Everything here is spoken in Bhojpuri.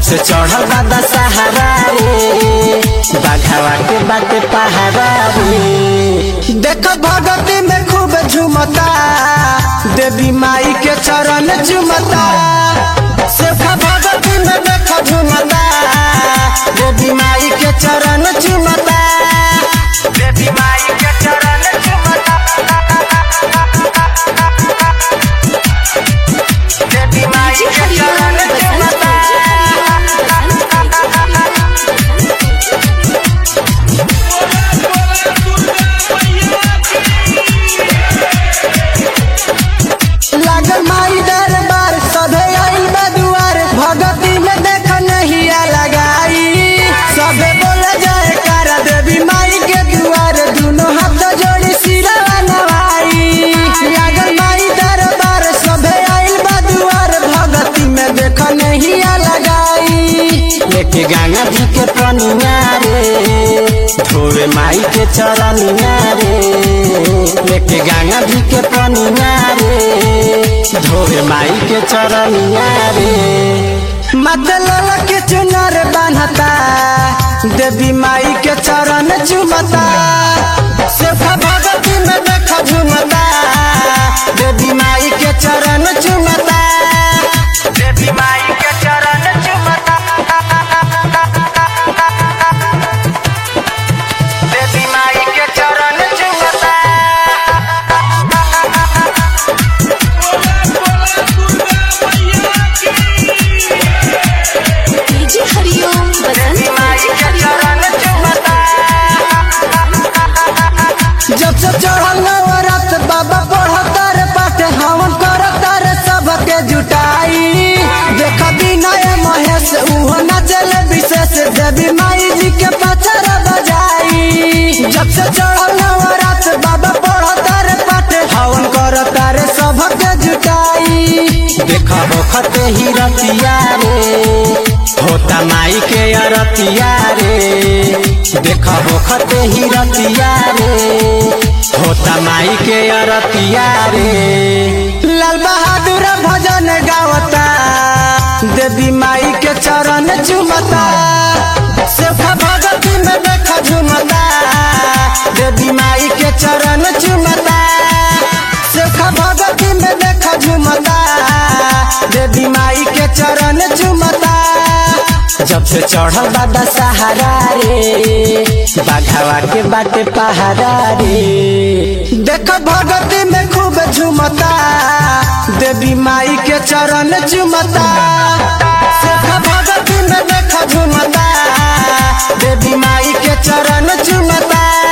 से चढ़ल बादा सहारा रे, बाघावा के बाटे पहाड़ा रे। देखो भगती में खूब झुमता, देवी माई के चरण झुमता। सेवका भगती में देखो झुमता, देवी माई के चरण झुमता। देवी माई के चरण झुमता, देवी माई के चरण झुमता। लागल माई दरबार सभे आइल बा दुआर, भगती में देख नहिया लगाई। सभे बोले जाए कारा देवी माई के दुआर, दोनों हाथ जोड़ी सिरवा नवाई। लागल माई दरबार सभे आइल बा दुआर, भगती में देख नहिया लगाई। लेके गंगा जी के पनिया रे, धोवे माई के चरनिया रे। लेके गंगा जी के पनिया रे, धोवे माई के चरनिया रे। मतलब के चुनर बान्हता, देवी माई के चरण झुमता। सेवका भगती में देखा झुमता, देवी माई के चरण झुमता। देवी माई के चरण झुमता, देवी माई के चरण झुमता। डीजे हरिओम बसंत जब से चढ़ल नवरात बाबा पढ़तर पाठ हवन करतर सबके जुटाई। देख विनय महेश उहो नचल विशेष, देवी माई जी के पचर बजाई। जब से चढ़ल नवरात बाबा पढ़तर पाठ हवन करतर सबके जुटाई। देख होखत ही रतिया रे, होता माई के अरतिया रे। देख होखत ही रतिया रे, होता माई के अरतिया रे। लाल बहादुर भजन गावता, देवी माई के चरण झुमता। सेवका भगती में देखा झुमता, देवी माई के चरण झुमता। सेवका भगती में देखा झुमता, देवी माई के चरण झुमता। जब से चढ़ल बादा सहारा रे, बाघावा के बाटे पहाड़ा रे। देख भगती में खूब झुमता, देवी माई के चरण झुमता। सेवका भगती में देखा झुमता, देवी माई के चरण झुमता।